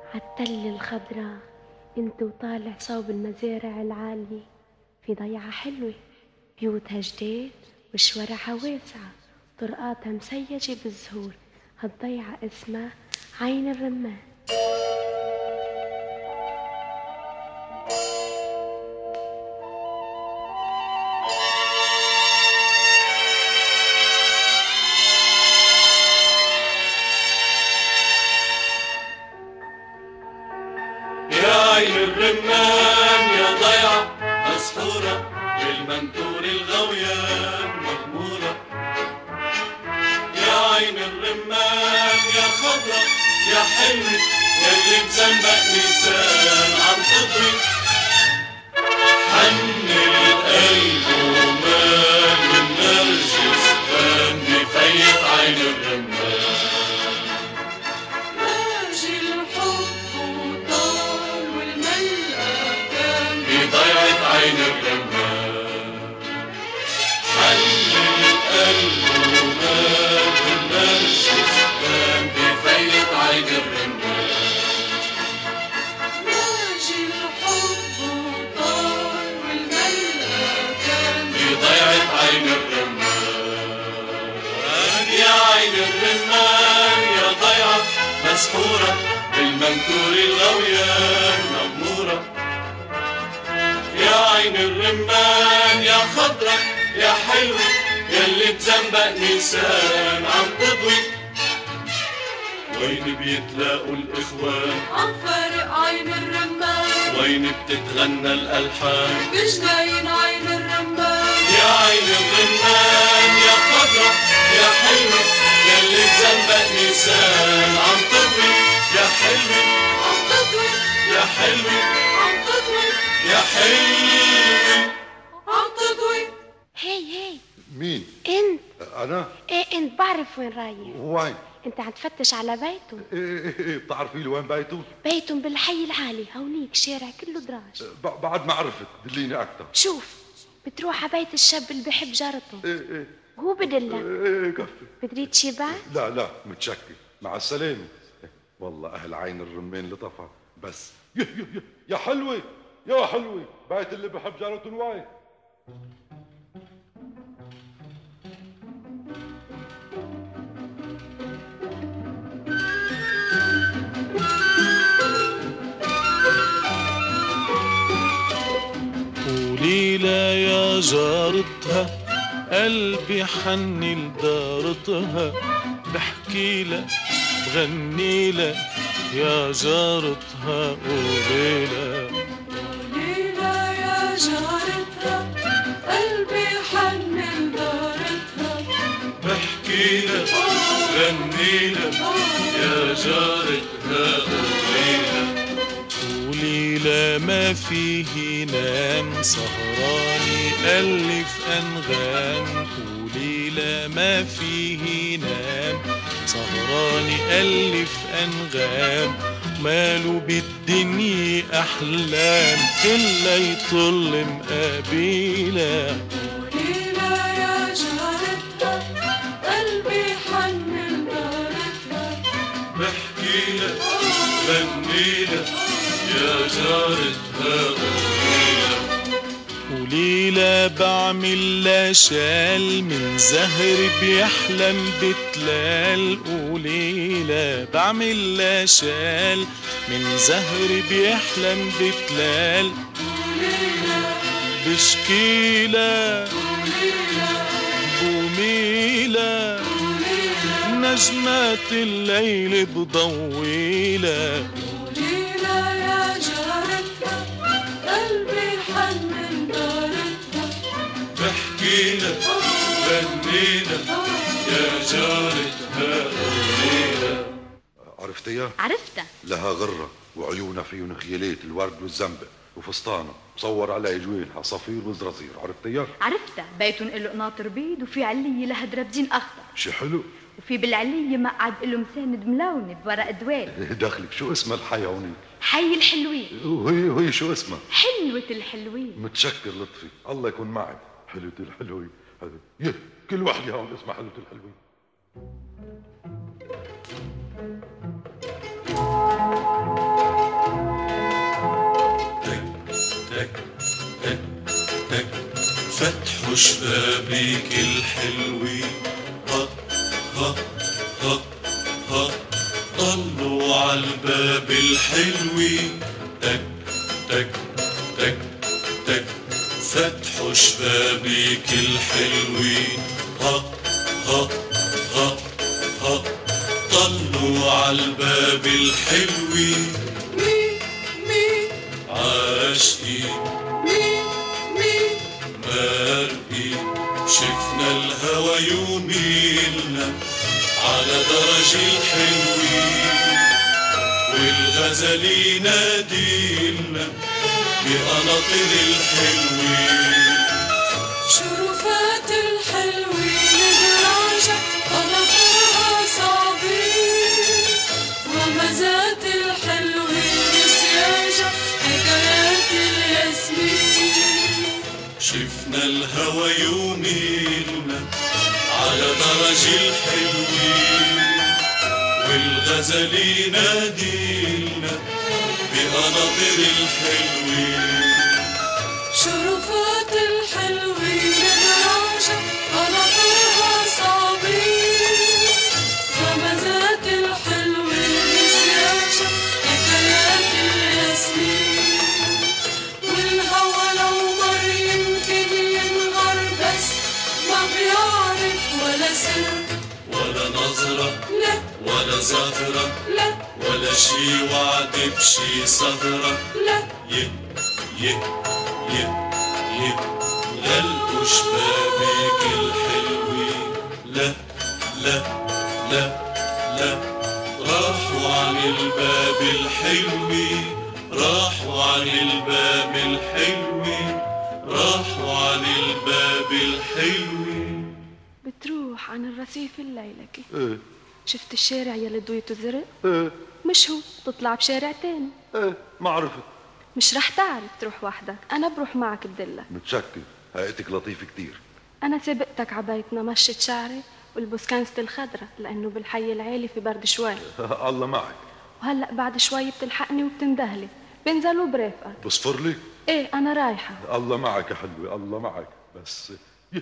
عالتل الخضرا انت وطالع صوب المزارع العالية، في ضيعة حلوة بيوتها جديد وشوارعها واسعة، طرقاتها مسيجة بالزهور. هالضيعة اسمها عين الرمان. عين الرمان يا ضيعة مسحورة بالمنثور الغويان مغمورة. يا عين الرمان يا خضرة يا حلوة ياللي بذنبك لسان عم تضوي. حن القلب ومال والنرجس بان بفيض عين الرمان. عين الرمان حل القلب ومال والنرجس بان بفيض عين الرمان. ناجي الحب وطار والملقى كان بضيعة عين الرمان. يا عين الرمان يا ضيعة مسحورة بالمنثور الغويان مغمورة. يا عين الرمان يا خضرة يا حلوة ياللي بذنبك نسان عم تضوي. وين بيتلاقوا الإخوان عم فارق عين الرمان، وين بتتغنى الألحان بجناين عين الرمان. يا عين الرمان يا خضرة يا حلوة ياللي بذنبك نسان عم تضوي. يا حلوة عم تضوي يا حلوة عم تضوي يا حلوة عم تضوي. هي مين؟ انت. انا؟ ايه انت، بعرف وين رايح. وين؟ انت عم تفتش على بيته. ايه بتعرفي له وين بيته؟ بيتهم بالحي العالي هونيك، شارع كله دراج. بعد ما عرفت دليني اكثر. شوف، بتروح على بيت الشاب اللي بحب جارته. ايه وهو بدلك. ايه كفي. بتريد شي بعد؟ لا متشكر، مع السلامة. والله اهل عين الرمان لطفة بس. يا حلوة يا حلوة، بيت اللي بحب جارته وين؟ قولي لا يا جارتها قلبي حن لدارتها، بحكي لها بغني لها يا جارتها. قولي لا يا جارتها قلبي حن لدارتها، بحكي لها بغني لها يا جارتها. قولي لا ما فيه نام سهراني ألف أنغام. قولي لا ما فيه نام سهراني ألف أنغام. ماله بالدنيا أحلام إلا يطل مقابيلا. قولي لا يا جارتها قلبي حن لدارتها، بحكي لها بغني لها يا جارتها. قولي لا بعمل لا شال من زهر بيحلم بتلال. قولي لا بعمل لا شال من زهر بيحلم بتلال. بشكيلة بوميلة نجمات الليل بضويلة. بحكيلها بغنيلها يا جارتها. قوليلها. عرفتيها؟ عرفتها. لها غرة وعيونها فيهم خيالات الورد والزنبق وفستانة مصور على جويلها صفير وزرازير. عرفتيها؟ عرفتها. بيتهم له قناطر بيض وفي علية لها دربجين اخضر. شي حلو. وفي بالعلية مقعد له مساند ملونة بورق دوال. دخلك شو اسمها الحي هونيك؟ حي الحلوين. وهي شو اسمها؟ حلوة الحلوين. متشكر لطفي، الله يكون معك. حلوة الحلوين هذا كل وحدة هون اسمها حلوة الحلوين. شبابيك الحلوين ها ها ها ها طلوا عالباب الحلوين تك تك تك تك فتحوا شبابيك الحلوين ها ها ها ها طلوا عالباب الحلوين مين مين عاشقين مين مين مارقين شفنا الهوى يوميلنا على درج الحلوين والغزل يناديلنا بقناطر الحلوين شرفات الحلوين دراجة قناطرها صعبين ومزات الحلوين سياجة حكايات الياسمين شفنا الهوى يوميلنا على درج الحلوين والغزل يناديلنا بقناطر الحلوين شرفات الحلوين دراجة قناطرها صعبين ومزات الحلوين سياجة حكايات الياسمين والهوى لو مر يمكن ينغر بس ما بيعرف ولا سر ولا نظرة لا ولا زهرة لا ولا شي وعد بشي صدرة لا يه يه يه يه غلقوا شبابيك الحلوين لا لا لا لا راحوا عن الباب الحلوين راحوا عن الباب الحلوين راحوا عن الباب الحلوين بتروح عن الرصيف الليلكي ايه شفت الشارع يلي ضويته زرق ايه مش هو تطلع بشارع تاني ايه ما عرفت. مش رح تعرف تروح وحدك انا بروح معك بدلك متشكر، هيئتك لطيف كتير. انا سبقتك عبايتنا مشيت شعري والبس كنزة الخضرة لانه بالحي العالي في برد شوي الله معك. وهلا بعد شوي بتلحقني وبتندهلي بنزل وبرافقك. بصفر لي. ايه انا رايحة. الله معك يا حلوة الله معك. بس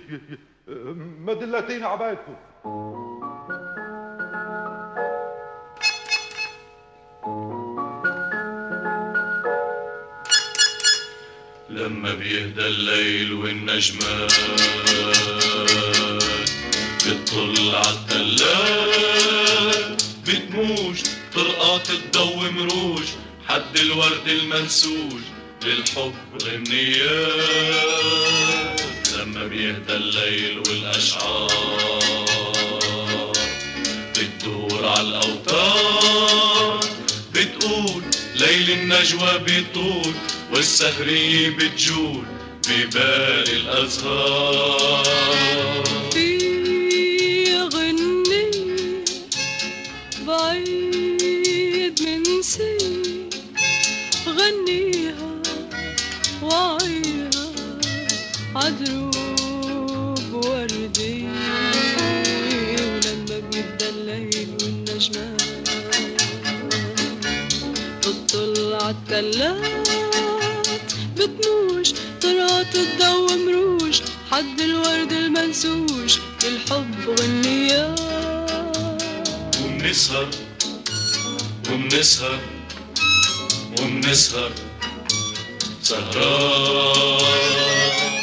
ما دلتيني عبايتكم. لما بيهدى الليل والنجمات بتطل عالتلات بتموج طرقات تضوي مروج حد الورد المنسوج للحب غنيات. لما بيهدى الليل والأشعار بتدور عالأوتار بتقول ليل النجوى بيطول والسهرية بتجول ببال الأزهار. في غني بعيد من سنين غنيها وعيها عدروب وردي ولما بيبدأ الليل والنجمات بتطل عالتلات بتموج طرقات الضو مروج حد الورد المنسوج الحب غنيات. ومنسهر ومنسهر ومنسهر سهران.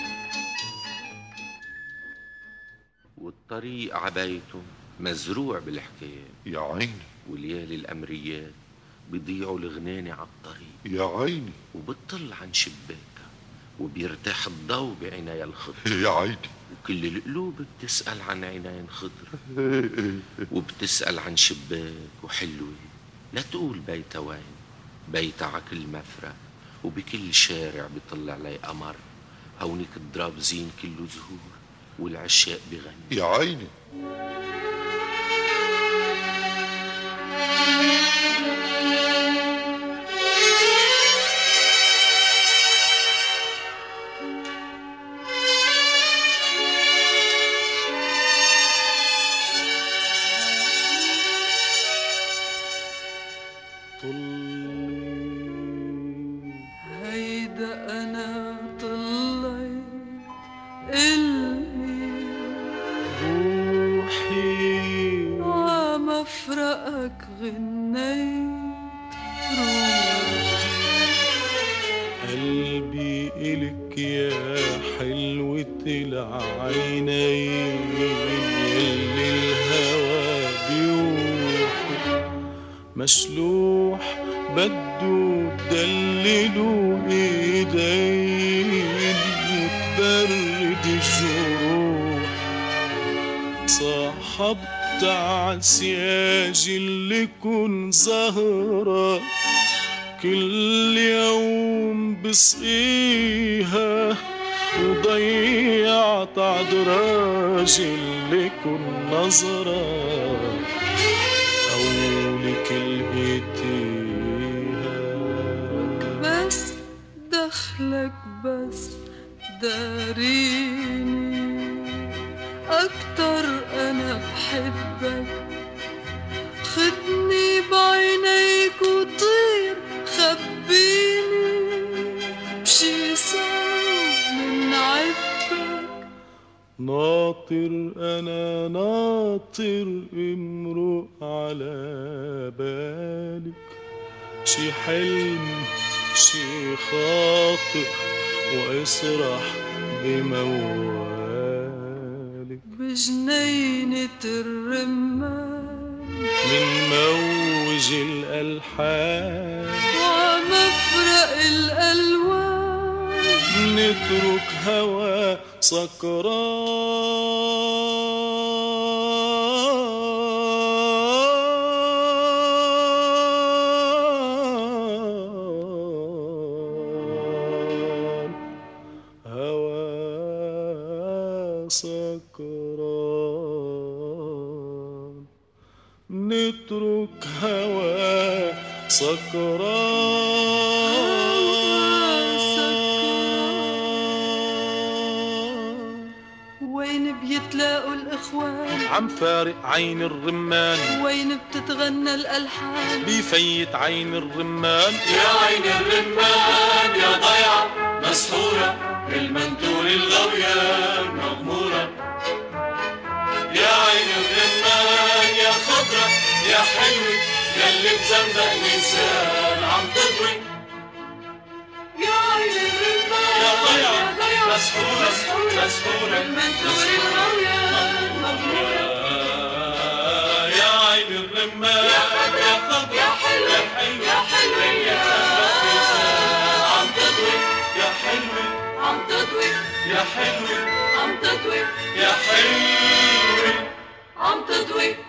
والطريق عبايته مزروع بالحكايات يا عيني وليالي الأمريات بيضيعوا الغناني عالطريق يا عيني وبتطل عن شباكها وبيرتاح الضوء بعناية الخضر يا عيني. وكل القلوب بتسأل عن عناية خضرة وبتسأل عن شباك وحلوة لا تقول بيتها وين بيتها عكل مفرق وبكل شارع بيطلع لي قمر هونيك الضراب زين كله زهور والعشاق بغني يا عيني. هيدا أنا طليت غنيت روحي. قلبي إلك يا حلوة العينين يلي الهوى بيوحي مشلوح بده تدللوا ايدين وتبرد الجروح. صاحبت عالسياج اللي كن زهرة كل يوم بسقيها وضيعت عدراج اللي كن نظرة قولك لقيتيها. بس دخلك بس داريني أكتر أنا بحبك. خدني بعينيك وطير خبيني بشي صوت من عبك. ناطر أنا ناطر امرق على بالك شي حلم شي خاطر واسرح بموالك بجنينة الرمان من موج الألحان ومفرق الألوان نترك هوا سكران هوا سكران نترك هوا سكران. وين بيتلاقوا الإخوان عم فارق عين الرمان وين بتتغنى الألحان بفيت عين الرمان. يا عين الرمان يا ضيعة مسحورة بالمنتور الغوية مغمورة. يا عين الرمان يا خضرة يا حلوة ياللي بزنبق نسان عم تضوي. يا عين الرمان يا ضيعة مسحورة مسحورة بالمنتور الغوية مغمورة. يا عين الرمان يا خضرة يا حلوة يا حلوة عم تضوي. يا حلوة عم تضوي يا حلوة عم تضوي يا حلوة عم تضوي.